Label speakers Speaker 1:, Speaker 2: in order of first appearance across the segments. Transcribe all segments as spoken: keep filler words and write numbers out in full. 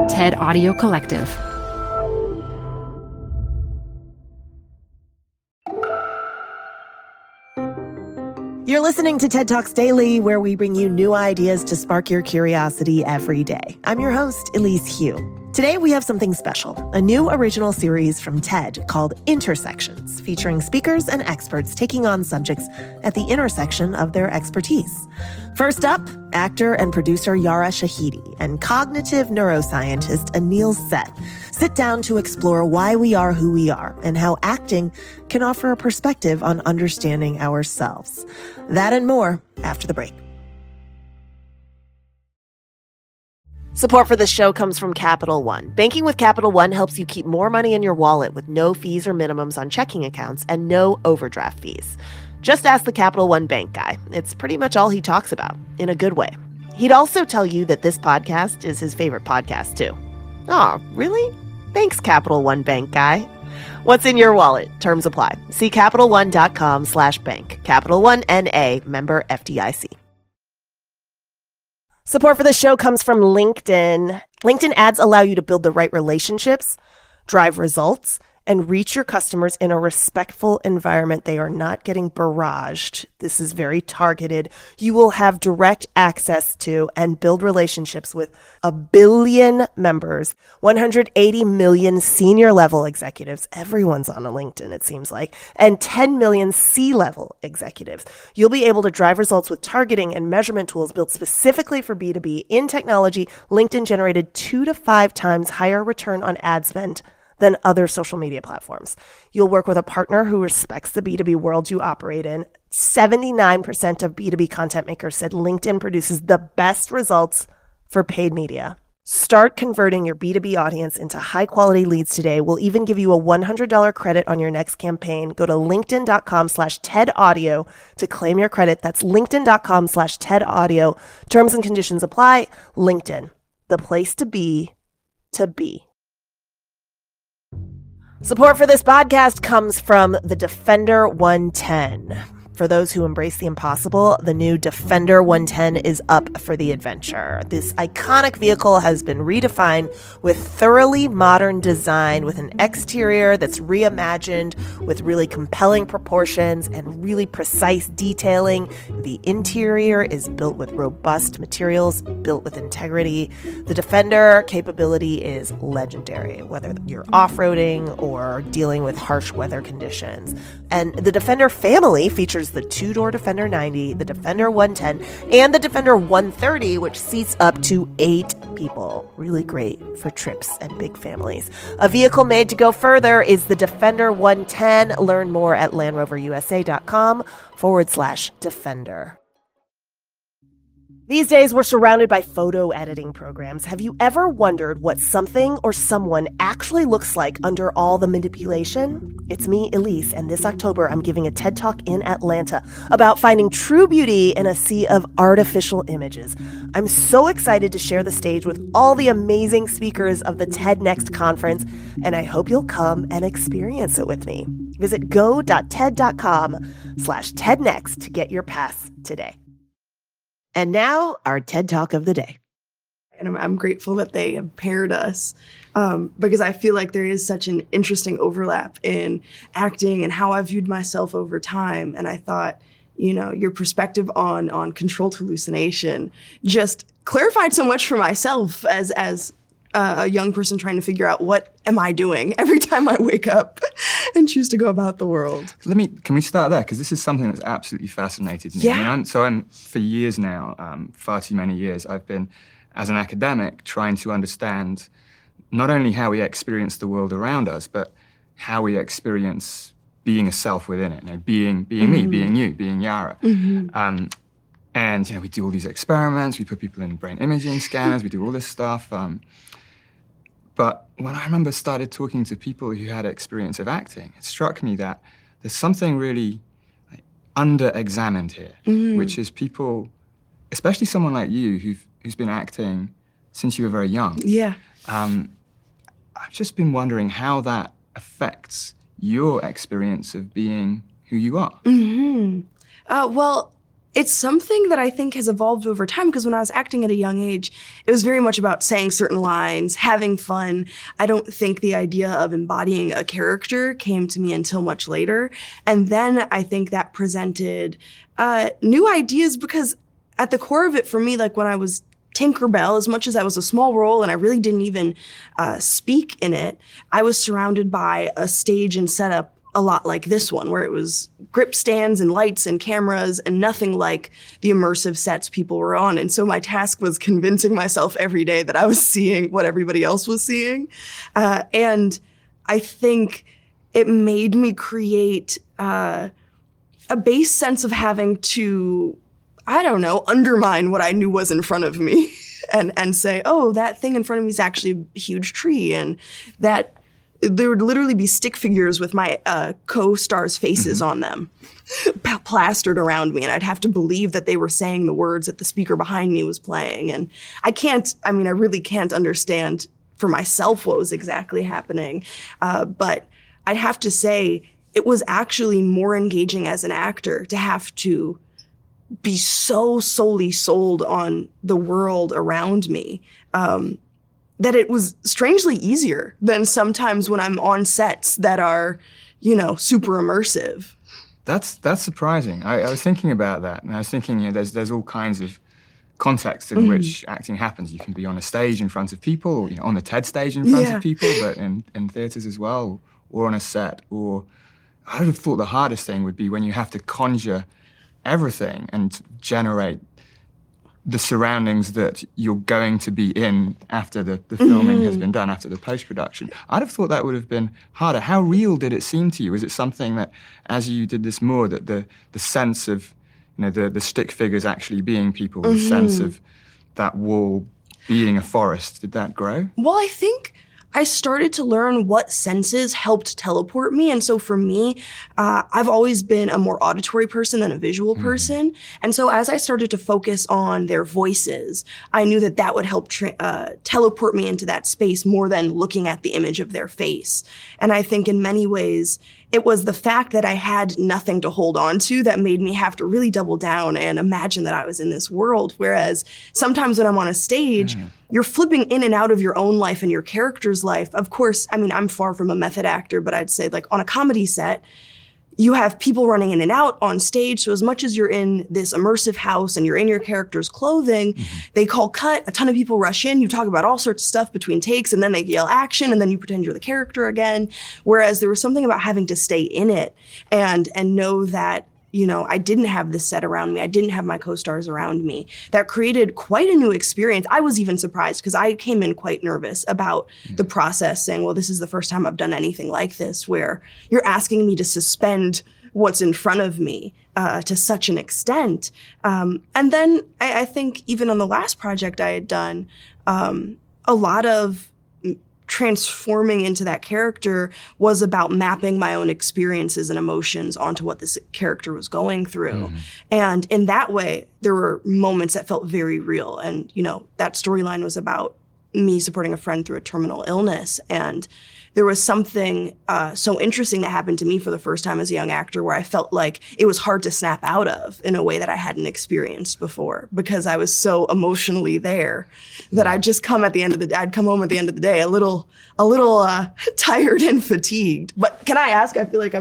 Speaker 1: TED Audio Collective.
Speaker 2: You're listening to TED Talks Daily, where we bring you new ideas to spark your curiosity every day. I'm your host, Elise Hu. Today, we have something special, a new original series from TED called Intersections, featuring speakers and experts taking on subjects at the intersection of their expertise. First up, actor and producer Yara Shahidi and cognitive neuroscientist Anil Seth sit down to explore why we are who we are and how acting can offer a perspective on understanding ourselves. That and more after the break. Support for this show comes from Capital One. Banking with Capital One helps you keep more money in your wallet with no fees or minimums on checking accounts and no overdraft fees. Just ask the Capital One bank guy. It's pretty much all he talks about, in a good way. He'd also tell you that this podcast is his favorite podcast, too. Aw, really? Thanks, Capital One bank guy. What's in your wallet? Terms apply. See CapitalOne.com slash bank. Capital One N A, member F D I C. Support for the show comes from LinkedIn. LinkedIn ads allow you to build the right relationships, drive results, and reach your customers in a respectful environment. They are not getting barraged. This is very targeted. You will have direct access to and build relationships with a billion members, one hundred eighty million senior level executives. Everyone's on a LinkedIn, it seems like, and ten million C-level executives. You'll be able to drive results with targeting and measurement tools built specifically for B two B. In technology, LinkedIn generated two to five times higher return on ad spend than other social media platforms. You'll work with a partner who respects the B two B world you operate in. seventy-nine percent of B two B content makers said LinkedIn produces the best results for paid media. Start converting your B two B audience into high-quality leads today. We'll even give you a one hundred dollars credit on your next campaign. Go to linkedin.com slash TED Audio to claim your credit. That's linkedin.com slash TED Audio. Terms and conditions apply. LinkedIn, the place to be, to be. Support for this podcast comes from the Defender one ten. For those who embrace the impossible, the new Defender one ten is up for the adventure. This iconic vehicle has been redefined with thoroughly modern design, with an exterior that's reimagined with really compelling proportions and really precise detailing. The interior is built with robust materials, built with integrity. The Defender capability is legendary, whether you're off-roading or dealing with harsh weather conditions. And the Defender family features the two-door Defender ninety, the Defender one ten, and the Defender one thirty, which seats up to eight people. Really great for trips and big families. A vehicle made to go further is the Defender one ten. Learn more at landroverusa.com forward slash Defender. These days, we're surrounded by photo editing programs. Have you ever wondered what something or someone actually looks like under all the manipulation? It's me, Elise, and this October, I'm giving a TED Talk in Atlanta about finding true beauty in a sea of artificial images. I'm so excited to share the stage with all the amazing speakers of the TED Next conference, and I hope you'll come and experience it with me. Visit go.ted.com slash TEDnext to get your pass today. And now, our TED Talk of the day.
Speaker 3: And I'm, I'm grateful that they have paired us um, because I feel like there is such an interesting overlap in acting and how I viewed myself over time. And I thought, you know, your perspective on on controlled hallucination just clarified so much for myself as as uh, a young person trying to figure out what am I doing every time I wake up and choose to go about the world.
Speaker 4: Let me, can we start there? Because this is something that's absolutely fascinated me.
Speaker 3: Yeah.
Speaker 4: I mean, I'm, so I'm, for years now, um, far too many years, I've been, as an academic, trying to understand not only how we experience the world around us, but how we experience being a self within it. You know, being being mm-hmm. me, being you, being Yara. Mm-hmm. Um, and, you know, we do all these experiments, we put people in brain imaging scanners, we do all this stuff. Um, But when I remember started talking to people who had experience of acting, it struck me that there's something really like, under-examined here, mm. which is people, especially someone like you who've, who's been acting since you were very young.
Speaker 3: Yeah.
Speaker 4: Um, I've just been wondering how that affects your experience of being who you are.
Speaker 3: Mm-hmm. Uh, well, It's something that I think has evolved over time because when I was acting at a young age, it was very much about saying certain lines, having fun. I don't think the idea of embodying a character came to me until much later. And then I think that presented uh, new ideas because at the core of it for me, like when I was Tinkerbell, as much as that was a small role and I really didn't even uh, speak in it, I was surrounded by a stage and setup a lot like this one, where it was grip stands and lights and cameras and nothing like the immersive sets people were on. And so my task was convincing myself every day that I was seeing what everybody else was seeing. Uh, and I think it made me create uh, a base sense of having to, I don't know, undermine what I knew was in front of me and, and say, oh, that thing in front of me is actually a huge tree. And that there would literally be stick figures with my uh, co-stars' faces
Speaker 4: Mm-hmm.
Speaker 3: on them p- plastered around me. And I'd have to believe that they were saying the words that the speaker behind me was playing. And I can't, I mean, I really can't understand for myself what was exactly happening. Uh, but I'd have to say it was actually more engaging as an actor to have to be so solely sold on the world around me. Um, that it was strangely easier than sometimes when I'm on sets that are, you know, super immersive.
Speaker 4: That's that's surprising. I, I was thinking about that, and I was thinking, you know, there's there's all kinds of contexts in
Speaker 3: Mhm.
Speaker 4: which acting happens. You can be on a stage in front of people, or, you know, on the TED stage in front
Speaker 3: Yeah.
Speaker 4: of people, but in, in theaters as well, or on a set. Or I would have thought the hardest thing would be when you have to conjure everything and generate the surroundings that you're going to be in after the, the filming has been done, after the post-production. I'd have thought that would have been harder. How real did it seem to you? Was it something that, as you did this more, that the the sense of, you know, the, the stick figures actually being people, the sense of that wall being a forest, did that grow?
Speaker 3: Well, I think I started to learn what senses helped teleport me. And so for me, uh, I've always been a more auditory person than a visual person. And so as I started to focus on their voices, I knew that that would help tra- uh, teleport me into that space more than looking at the image of their face. And I think in many ways, it was the fact that I had nothing to hold on to that made me have to really double down and imagine that I was in this world. Whereas sometimes when I'm on a stage,
Speaker 4: Mm.
Speaker 3: you're flipping in and out of your own life and your character's life. Of course, I mean, I'm far from a method actor, but I'd say like on a comedy set, you have people running in and out on stage. So as much as you're in this immersive house and you're in your character's clothing, they call cut, a ton of people rush in, you talk about all sorts of stuff between takes, and then they yell action, and then you pretend you're the character again. Whereas there was something about having to stay in it and and know that, you know, I didn't have this set around me. I didn't have my co-stars around me. That created quite a new experience. I was even surprised because I came in quite nervous about the process, saying, well, this is the first time I've done anything like this, where you're asking me to suspend what's in front of me uh, to such an extent. Um, and then I, I think even on the last project I had done, um, a lot of transforming into that character was about mapping my own experiences and emotions onto what this character was going through. And in that way, there were moments that felt very real. And, you know, that storyline was about me supporting a friend through a terminal illness. And there was something uh, so interesting that happened to me for the first time as a young actor where I felt like it was hard to snap out of in a way that I hadn't experienced before because I was so emotionally there that I'd just come at the end of the day, I'd come home at the end of the day a little, a little uh, tired and fatigued. But can I ask, I feel like I'm,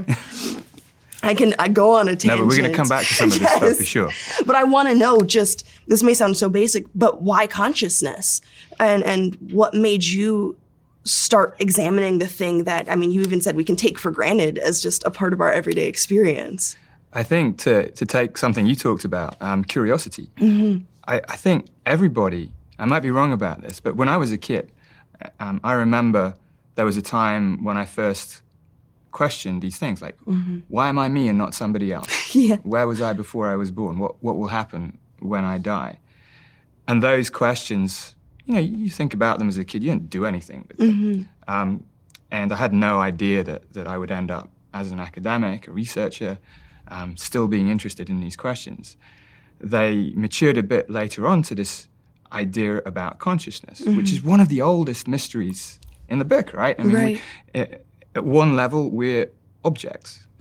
Speaker 3: I can I go on a
Speaker 4: No,
Speaker 3: tangent.
Speaker 4: but we're going to come back to some of this stuff for
Speaker 3: Yes.
Speaker 4: sure.
Speaker 3: But I want to know just, this may sound so basic, but why consciousness? And and what made you start examining the thing that, I mean, you even said we can take for granted as just a part of our everyday experience.
Speaker 4: I think to, to take something you talked about, um, curiosity,
Speaker 3: Mm-hmm.
Speaker 4: I, I think everybody, I might be wrong about this, but when I was a kid, um, I remember there was a time when I first questioned these things, like,
Speaker 3: Mm-hmm.
Speaker 4: why am I me and not somebody else?
Speaker 3: Yeah.
Speaker 4: Where was I before I was born? What, what will happen when I die? And those questions, you know, you think about them as a kid, you don't do anything with them.
Speaker 3: Mm-hmm.
Speaker 4: Um, and I had no idea that, that I would end up as an academic, a researcher, um, still being interested in these questions. They matured a bit later on to this idea about consciousness, which is one of the oldest mysteries in the book, right? I mean,
Speaker 3: Right.
Speaker 4: we, at one level, we're objects.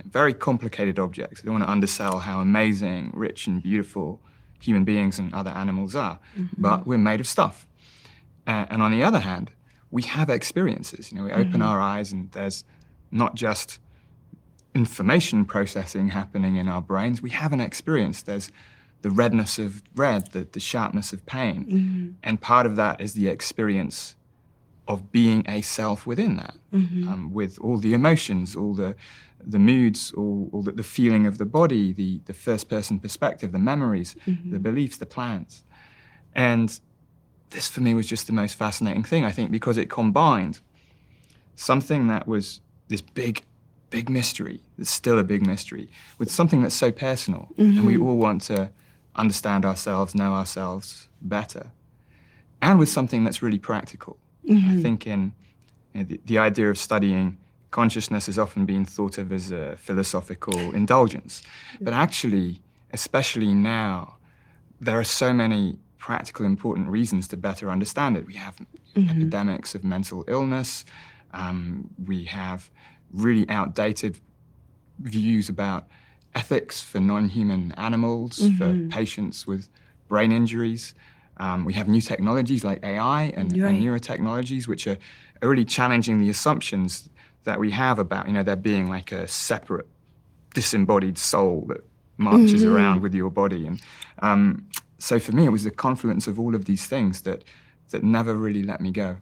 Speaker 4: very complicated objects. I don't want to undersell how amazing, rich, and beautiful human beings and other animals are,
Speaker 3: Mm-hmm.
Speaker 4: but we're made of stuff. Uh, and on the other hand, we have experiences. You know, we open
Speaker 3: Mhm.
Speaker 4: our eyes, and there's not just information processing happening in our brains. We have an experience. There's the redness of red, the, the sharpness of pain.
Speaker 3: Mhm.
Speaker 4: And part of that is the experience of being a self within that,
Speaker 3: Mhm.
Speaker 4: um, with all the emotions, all the the moods, all, all the, the feeling of the body, the, the first person perspective, the memories,
Speaker 3: Mhm.
Speaker 4: the beliefs, the plans. And this for me was just the most fascinating thing, I think, because it combined something that was this big, big mystery, it's still a big mystery, with something that's so personal. And we
Speaker 3: Mhm.
Speaker 4: all want to understand ourselves, know ourselves better. And with something that's really practical. I
Speaker 3: Mhm.
Speaker 4: think in you know, the, the idea of studying consciousness has often been thought of as a philosophical indulgence. But actually, especially now, there are so many practical, important reasons to better understand it. We have
Speaker 3: Mhm.
Speaker 4: epidemics of mental illness. Um, we have really outdated views about ethics for non-human animals, for
Speaker 3: Mhm.
Speaker 4: patients with brain injuries. Um, we have new technologies like A I and,
Speaker 3: Right.
Speaker 4: and neurotechnologies, which are, are really challenging the assumptions that we have about, you know, there being like a separate disembodied soul that marches
Speaker 3: Mhm.
Speaker 4: around with your body. And um, so for me, it was the confluence of all of these things that that never really let me go.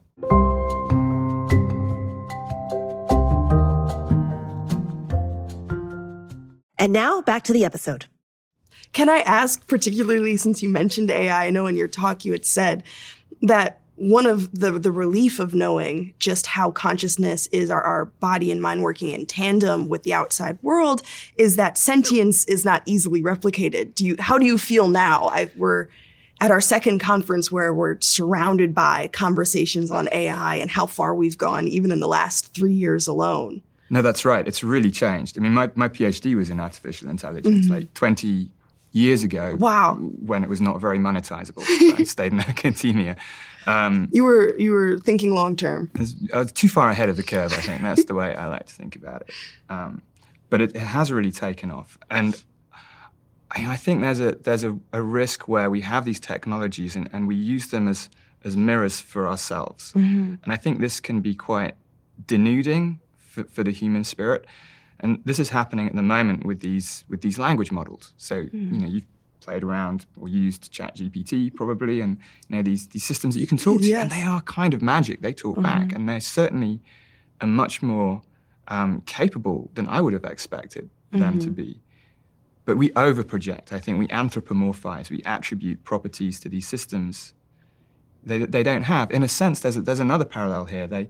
Speaker 1: And now back to the episode.
Speaker 3: Can I ask, particularly since you mentioned A I, I know in your talk you had said that one of the, the relief of knowing just how consciousness is our, our body and mind working in tandem with the outside world is that sentience is not easily replicated. Do you, how do you feel now? I, we're at our second conference where we're surrounded by conversations on A I and how far we've gone, even in the last three years alone.
Speaker 4: No, that's right. It's really changed. I mean, my, my PhD was in artificial intelligence,
Speaker 3: Mhm.
Speaker 4: like twenty years ago.
Speaker 3: Wow.
Speaker 4: When it was not very monetizable. I stayed in academia. Um,
Speaker 3: You were you were thinking long term.
Speaker 4: I was, I was too far ahead of the curve, I think. That's the way I like to think about it. Um, but it, it has really taken off. And I, I think there's a there's a, a risk where we have these technologies and, and we use them as, as mirrors for ourselves.
Speaker 3: Mhm.
Speaker 4: And I think this can be quite denuding for, for the human spirit. And this is happening at the moment with these with these language models. So, you know, you've played around or used ChatGPT probably, and you know, these these systems that you can talk to, and
Speaker 3: Yes.
Speaker 4: they are kind of magic. They talk back, and they're certainly a much more um, capable than I would have expected them to
Speaker 3: Mhm.
Speaker 4: be. But we overproject. I think we anthropomorphize. We attribute properties to these systems they they don't have. In a sense, there's a, there's another parallel here. They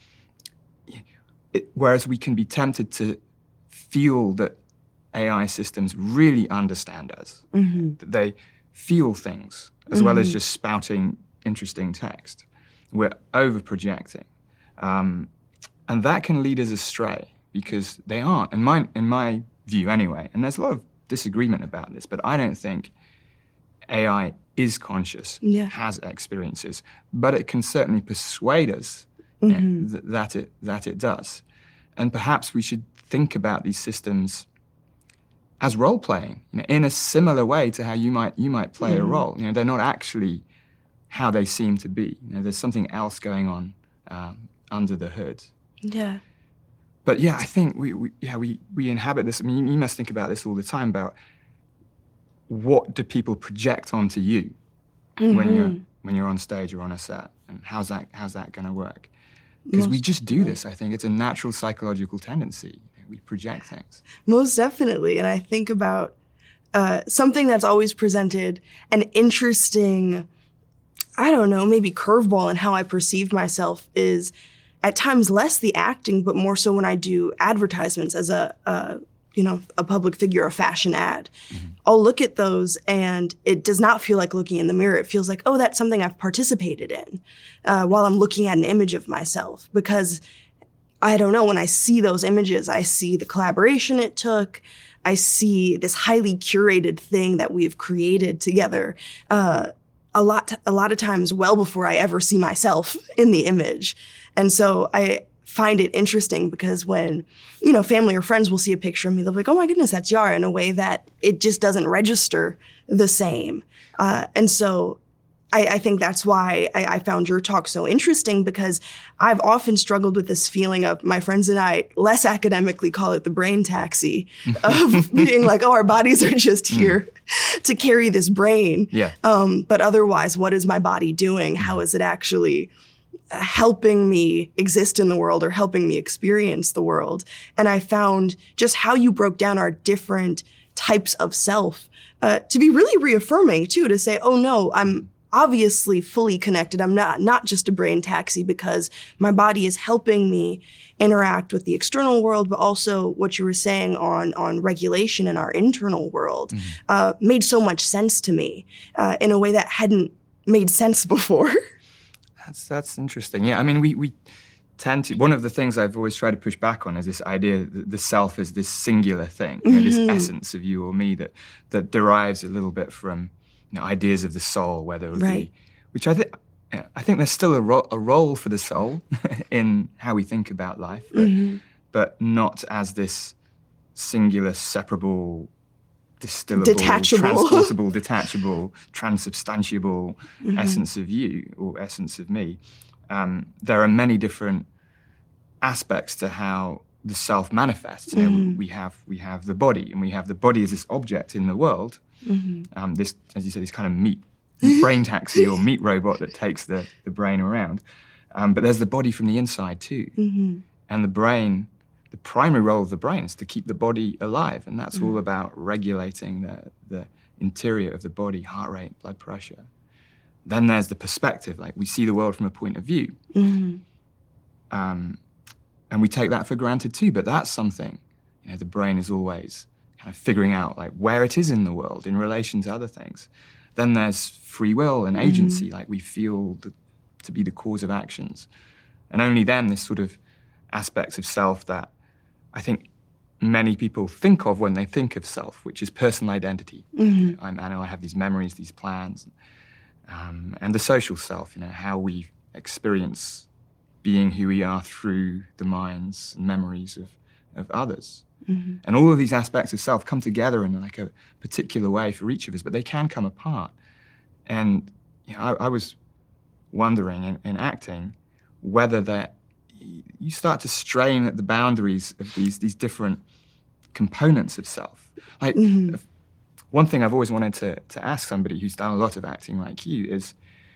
Speaker 4: it, whereas we can be tempted to feel that A I systems really understand us,
Speaker 3: Mhm.
Speaker 4: that they feel things as well as
Speaker 3: Mhm.
Speaker 4: just spouting interesting text. We're over-projecting. Um, and that can lead us astray because they aren't, in my, in my view anyway, and there's a lot of disagreement about this, but I don't think A I is conscious,
Speaker 3: Yeah.
Speaker 4: has experiences, but it can certainly persuade us you know,
Speaker 3: Mhm.
Speaker 4: th- that it that it does. And perhaps we should think about these systems as role playing, you know, in a similar way to how you might you might play a
Speaker 3: Mhm.
Speaker 4: role. You know, they're not actually how they seem to be. You know, there's something else going on um, under the hood.
Speaker 3: Yeah.
Speaker 4: But yeah, I think we, we yeah we we inhabit this. I mean, you must think about this all the time about what do people project onto you when you're
Speaker 3: Mhm.
Speaker 4: when you're on stage or on a set, and how's that how's that going to work? Because we
Speaker 3: Most
Speaker 4: just do
Speaker 3: definitely.
Speaker 4: this. I think it's a natural psychological tendency. We project things.
Speaker 3: Most definitely. And I think about uh, something that's always presented an interesting, I don't know, maybe curveball in how I perceived myself is at times less the acting, but more so when I do advertisements as a, a you know, a public figure, a fashion ad.
Speaker 4: Mm-hmm.
Speaker 3: I'll look at those and it does not feel like looking in the mirror. It feels like, oh, that's something I've participated in uh, while I'm looking at an image of myself. Because I don't know, when I see those images, I see the collaboration it took. I see this highly curated thing that we've created together. Uh, a lot, a lot of times, well before I ever see myself in the image, and so I find it interesting because when, you know, family or friends will see a picture of me, they'll be like, oh my goodness, that's Yara, in a way that it just doesn't register the same. Uh, and so I, I think that's why I, I found your talk so interesting, because I've often struggled with this feeling of, my friends and I less academically call it the brain taxi, of being like, oh, our bodies are just here to carry this brain.
Speaker 4: Yeah.
Speaker 3: Um, but otherwise, what is my body doing? How is it actually helping me exist in the world or helping me experience the world? And I found just how you broke down our different types of self uh, to be really reaffirming too, to say, oh no, I'm obviously fully connected. I'm not not just a brain taxi, because my body is helping me interact with the external world, but also what you were saying on on regulation in our internal world mm-hmm. uh, made so much sense to me uh, in a way that hadn't made sense before.
Speaker 4: That's that's interesting. Yeah, I mean, we we tend to. One of the things I've always tried to push back on is this idea that the self is this singular thing, you know,
Speaker 3: Mm-hmm.
Speaker 4: this essence of you or me that that derives a little bit from, you know, ideas of the soul, whether it would
Speaker 3: Right.
Speaker 4: be, which I think I think there's still a, ro- a role for the soul in how we think about life, but,
Speaker 3: Mm-hmm.
Speaker 4: but not as this singular, separable, distillable,
Speaker 3: Detachable.
Speaker 4: transportable, detachable, transubstantiable
Speaker 3: Mm-hmm.
Speaker 4: essence of you or essence of me. Um, there are many different aspects to how the self manifests. You know,
Speaker 3: Mhm.
Speaker 4: we have we have the body, and we have the body as this object in the world.
Speaker 3: Mm-hmm.
Speaker 4: Um, this, as you said, this kind of meat brain taxi or meat robot that takes the, the brain around. Um, but there's the body from the inside too.
Speaker 3: Mm-hmm.
Speaker 4: And the brain, the primary role of the brain is to keep the body alive. And that's all about regulating the, the interior of the body, heart rate, blood pressure. Then there's the perspective, like we see the world from a point of view.
Speaker 3: Mm-hmm.
Speaker 4: Um, and we take that for granted too, but that's something, you know, the brain is always kind of figuring out like where it is in the world in relation to other things. Then there's free will and agency, mm-hmm. like we feel the, to be the cause of actions. And only then this sort of aspects of self that I think many people think of when they think of self, which is personal identity.
Speaker 3: Mm-hmm.
Speaker 4: I'm, I know I have these memories, these plans, um, and the social self, you know, how we experience being who we are through the minds and memories of, of others.
Speaker 3: Mm-hmm.
Speaker 4: And all of these aspects of self come together in like a particular way for each of us, but they can come apart. And you know, I, I was wondering in, in acting whether that you start to strain at the boundaries of these these different components of self. Like
Speaker 3: Mm-hmm.
Speaker 4: one thing I've always wanted to to ask somebody who's done a lot of acting like you is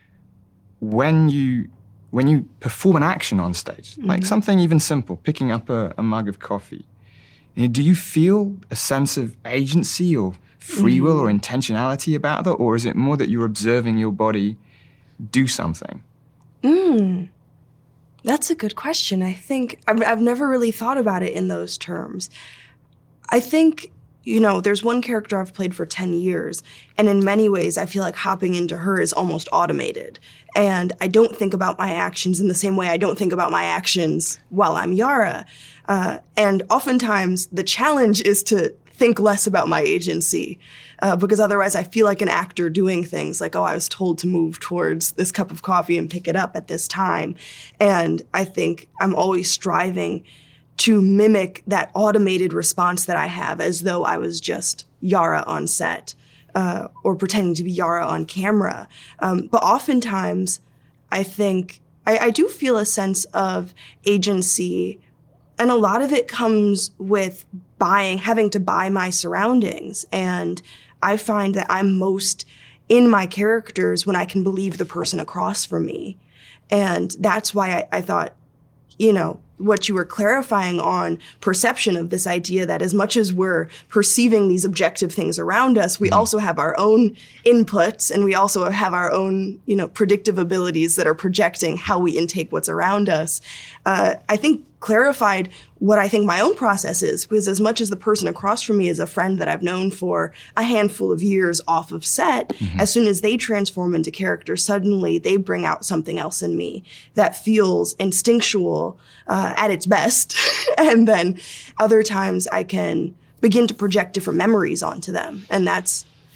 Speaker 4: when you when you perform an action on stage,
Speaker 3: Mm-hmm.
Speaker 4: like something even simple, picking up a, a mug of coffee, you know, do you feel a sense of agency or free will or intentionality about that? Or is it more that you're observing your body do something?
Speaker 3: Mm. That's a good question. I think I've, I've never really thought about it in those terms. I think, you know, there's one character I've played for ten years, and in many ways, I feel like hopping into her is almost automated. And I don't think about my actions in the same way I don't think about my actions while I'm Yara. Uh, and oftentimes, the challenge is to think less about my agency, uh, because otherwise I feel like an actor doing things like, oh, I was told to move towards this cup of coffee and pick it up at this time. And I think I'm always striving to mimic that automated response that I have as though I was just Yara on set, uh, or pretending to be Yara on camera. Um, but oftentimes I think I, I do feel a sense of agency, and a lot of it comes with buying, having to buy my surroundings. And I find that I'm most in my characters when I can believe the person across from me. And that's why I, I thought, you know, what you were clarifying on perception of this idea that as much as we're perceiving these objective things around us, we also have our own inputs, and we also have our own, you know, predictive abilities that are projecting how we intake what's around us. Uh, I think clarified what I think my own process is, because as much as the person across from me is a friend that I've known for a handful of years off of set, mm-hmm. as soon as they transform into character, suddenly they bring out something else in me that feels instinctual uh, at its best. And then other times I can begin to project different memories onto them. And that's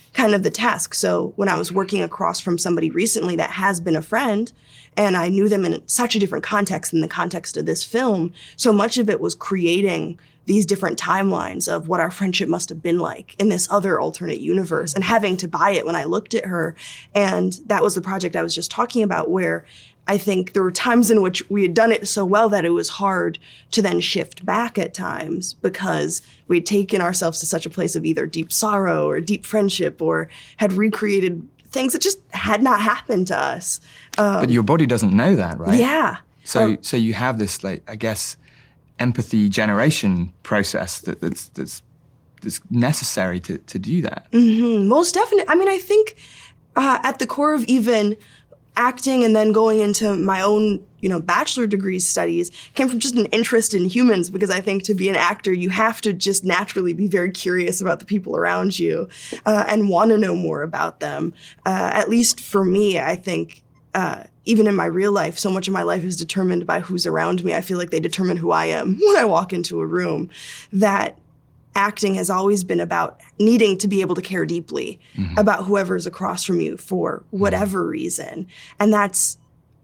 Speaker 3: kind of the task. So when I was working across from somebody recently that has been a friend, and I knew them in such a different context than the context of this film, so much of it was creating these different timelines of what our friendship must have been like in this other alternate universe, and having to buy it when I looked at her. And that was the project I was just talking about, where I think there were times in which we had done it so well that it was hard to then shift back at times, because we'd taken ourselves to such a place of either deep sorrow or deep friendship, or had recreated things that just had not happened to us. Um,
Speaker 4: But your body doesn't know that, right?
Speaker 3: yeah.
Speaker 4: So,
Speaker 3: Um,
Speaker 4: so you have this, like, I guess, empathy generation process that, that's that's that's necessary to to do that.
Speaker 3: Mhm, most definitely. I mean, I think uh, at the core of even acting and then going into my own, you know, bachelor degree studies came from just an interest in humans, because I think to be an actor, you have to just naturally be very curious about the people around you uh, and want to know more about them. Uh, at least for me, I think uh, even in my real life, so much of my life is determined by who's around me. I feel like they determine who I am when I walk into a room. That acting has always been about needing to be able to care deeply mm-hmm. about whoever's across from you for whatever mm-hmm. reason. And that's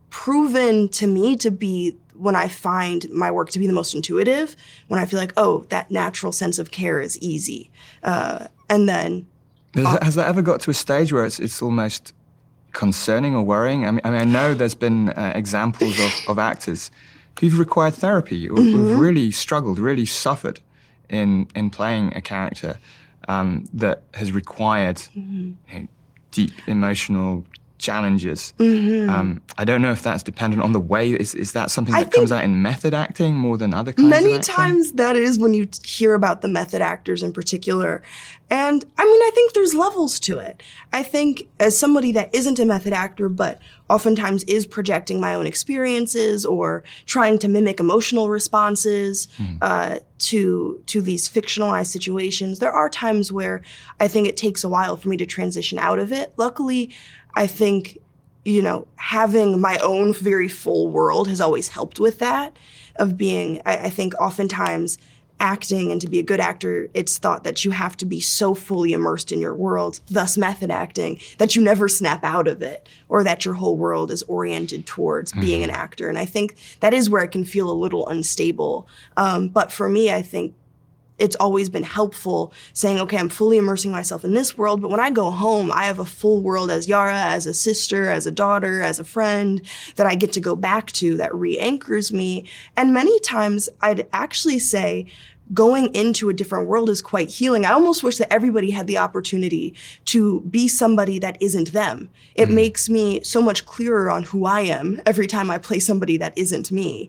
Speaker 3: proven to me to be when I find my work to be the most intuitive, when I feel like, oh, that natural sense of care is easy. Uh, and then...
Speaker 4: Has, uh, has that ever got to a stage where it's it's almost concerning or worrying? I mean, I, mean, I know there's been uh, examples of, of actors who've required therapy, or mm-hmm. who've really struggled, really suffered in in playing a character um, that has required mm-hmm. you know, deep emotional challenges. Mm-hmm. Um, I don't know if that's dependent on the way. Is is that something that comes out in method acting more than other kinds
Speaker 3: many
Speaker 4: of acting?
Speaker 3: Times that is when you hear about the method actors in particular. And I mean, I think there's levels to it. I think as somebody that isn't a method actor, but oftentimes is projecting my own experiences or trying to mimic emotional responses mm. uh, to to these fictionalized situations, there are times where I think it takes a while for me to transition out of it. Luckily, I think, you know, having my own very full world has always helped with that, of being, I, I think oftentimes acting, and to be a good actor, it's thought that you have to be so fully immersed in your world, thus method acting, that you never snap out of it, or that your whole world is oriented towards mm-hmm. being an actor. And I think that is where it can feel a little unstable. Um, but for me, I think it's always been helpful saying, okay, I'm fully immersing myself in this world, but when I go home, I have a full world as Yara, as a sister, as a daughter, as a friend that I get to go back to, that re-anchors me. And many times I'd actually say going into a different world is quite healing. I almost wish that everybody had the opportunity to be somebody that isn't them. It mm-hmm. makes me so much clearer on who I am every time I play somebody that isn't me.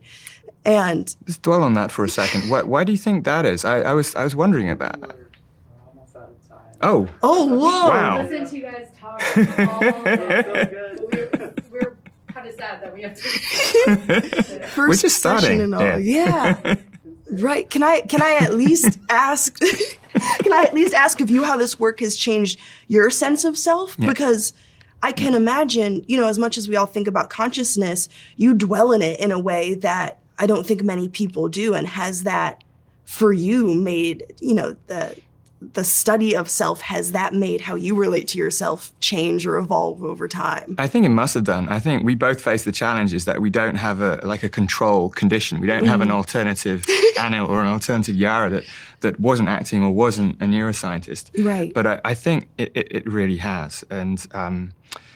Speaker 3: And
Speaker 4: just dwell on that for a second. Why, why do you think that is? I, I was I was wondering about that. Oh.
Speaker 3: Oh, whoa.
Speaker 4: Wow.
Speaker 5: Listen to you guys talk all day. We're, we're kind of sad that we have to.
Speaker 3: First
Speaker 4: we're just starting.
Speaker 3: And all. Yeah. yeah. Right. Can I can I at least ask can I at least ask of you how this work has changed your sense of self? Yeah. Because I can imagine, you know, as much as we all think about consciousness, you dwell in it in a way that I don't think many people do. And has that, for you, made, you know, the the study of self, has that made how you relate to yourself change or evolve over time?
Speaker 4: I think it must have done. I think we both face the challenges that we don't have a like a control condition. We don't mm-hmm. have an alternative Anil or an alternative Yara that, that wasn't acting or wasn't a neuroscientist.
Speaker 3: Right.
Speaker 4: But I, I think it, it, it really has. And um,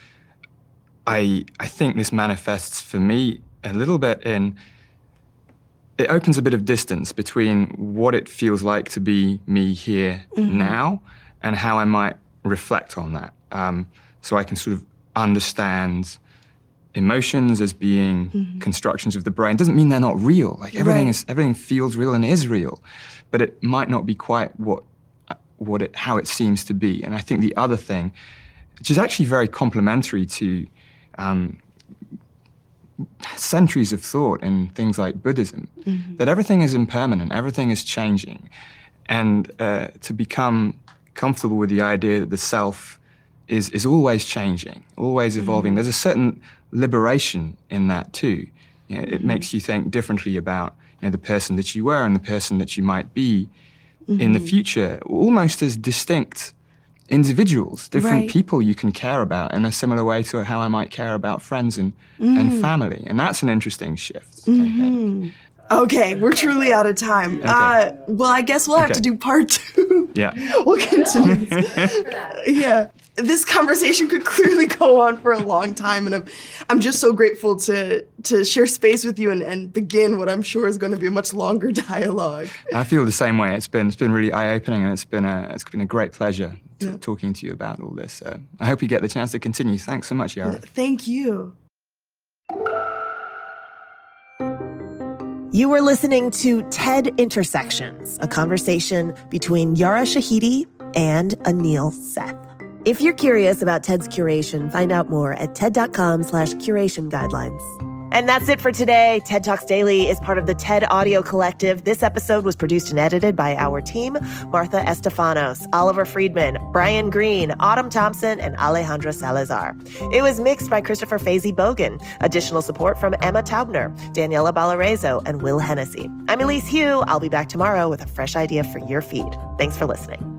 Speaker 4: I I think this manifests for me a little bit in, it opens a bit of distance between what it feels like to be me here mm-hmm. now and how I might reflect on that. Um, so I can sort of understand emotions as being mm-hmm. constructions of the brain. Doesn't mean they're not real. Like everything
Speaker 3: right.
Speaker 4: is, everything feels real and is real, but it might not be quite what, what it, how it seems to be. And I think the other thing, which is actually very complementary to um, centuries of thought in things like Buddhism, mm-hmm. that everything is impermanent, everything is changing. And uh, to become comfortable with the idea that the self is, is always changing, always evolving, mm-hmm. there's a certain liberation in that too. You know, it mm-hmm. makes you think differently about, you know, the person that you were and the person that you might be mm-hmm. in the future, almost as distinct individuals, different
Speaker 3: Right.
Speaker 4: people you can care about in a similar way to how I might care about friends and,
Speaker 3: Mm.
Speaker 4: and family. And that's an interesting shift. I think.
Speaker 3: Mhm. Okay, we're truly out of time. Uh, well, I guess we'll have
Speaker 4: Okay.
Speaker 3: to do part two.
Speaker 4: Yeah.
Speaker 3: We'll continue. Yeah, this conversation could clearly go on for a long time, and I'm, I'm just so grateful to to share space with you and, and begin what I'm sure is going to be a much longer dialogue.
Speaker 4: I feel the same way. It's been it's been really eye-opening, and it's been a it's been a great pleasure t-
Speaker 3: Yeah.
Speaker 4: talking to you about all this. So I hope you get the chance to continue. Thanks so much, Yara.
Speaker 3: Thank you.
Speaker 2: You were listening to TED Intersections, a conversation between Yara Shahidi and Anil Seth. If you're curious about TED's curation, find out more at ted.com slash curation guidelines. And that's it for today. TED Talks Daily is part of the TED Audio Collective. This episode was produced and edited by our team, Martha Estefanos, Oliver Friedman, Brian Green, Autumn Thompson, and Alejandra Salazar. It was mixed by Christopher Fazy Bogan. Additional support from Emma Taubner, Daniela Balarezo, and Will Hennessy. I'm Elise Hugh. I'll be back tomorrow with a fresh idea for your feed. Thanks for listening.